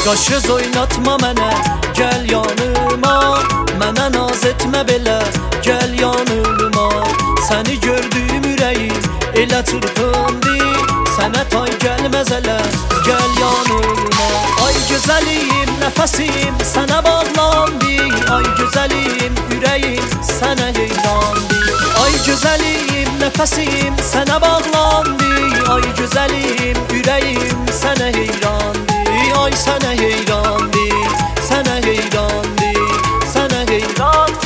Qaşız oynatma mənə, gəl yanıma. Mənə naz etmə belə, gəl yanıma. Səni gördüyüm ürəyim elə çırpındı. Sənə tay gəlməz elə, gəl yanıma. Ay gözəlim, nəfəsim sənə bağlandı. Ay gözəlim, ürəyim sənə heyrandı. Ay gözəlim, nəfəsim sənə bağlandı. Ay gözəlim, ürəyim sənə heyrandı. Ay sənə heyrandı, sənə heyrandı, sənə heyrandı.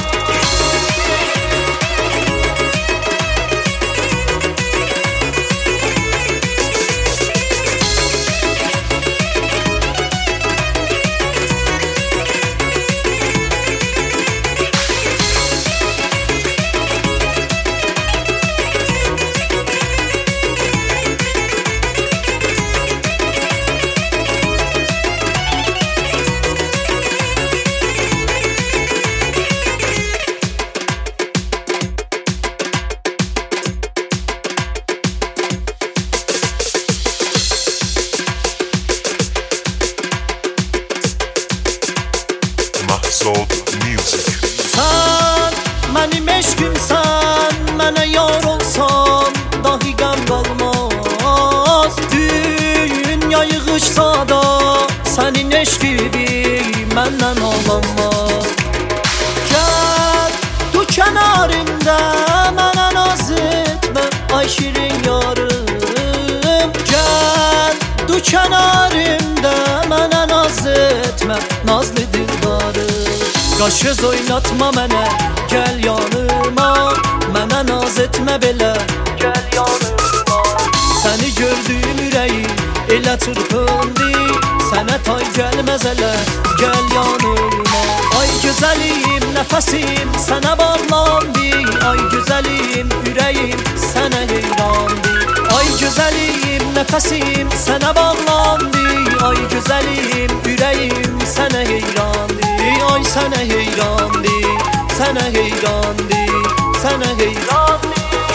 Sən mənim eşqimsən, mənə yar olsan dahi qəm qalmaz. Dünya yığışsa da sənin eşqini məndən alanmaz. Gəl du kənarımda mənə naz etmə, ay şirin yarım. Gəl du kənarımda mənə naz etmə, nazlı dildarım. Qaşız oynatma mənə, gəl yanıma. Mənə naz etmə belə, gəl yanıma. Səni gördüyüm ürəyim elə çırpındı. Sənə tay gəlməz elə, gəl yanıma. Ay gözəlim, nəfəsim sənə bağlandı. Ay gözəlim, ürəyim sənə heyrandı. Ay gözəlim, nəfəsim sənə bağlandı. Ay gözəlim, ürəyim sənə heyrandı. Ay sənə heyrandı, sənə heyrandı, sənə heyrandı.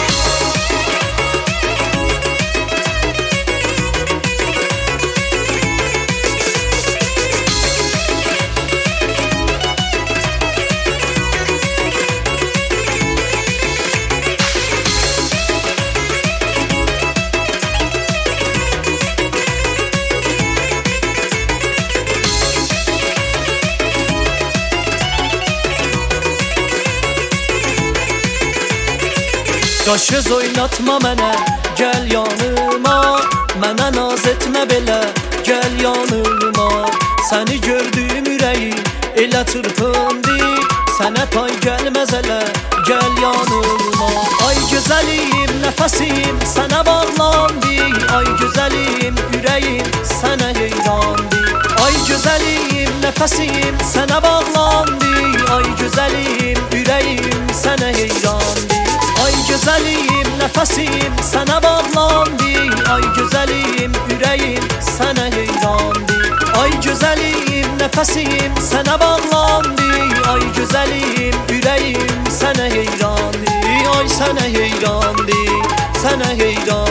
Qaşız oynatma mənə, gəl yanıma. Mənə naz etmə belə, gəl yanıma. Səni gördüyüm ürəyim elə çırpındı. Sənə tay gəlməz elə, gəl yanıma. Ay gözəlim, nəfəsim sənə bağlandı. Ay gözəlim, ürəyim sənə heyrandı. Ay gözəlim, nəfəsim sənə bağlandı. Ay gözəlim, ürəyim sənə heyrandı. Ay gözəlim, nəfəsim sənə bağlandı. Ay gözəlim, ürəyim sənə heyrandı. Ay gözəlim, nəfəsim sənə bağlandı. Ay gözəlim, ürəyim sənə heyrandı. Ay sənə heyrandı, sənə heyrandı.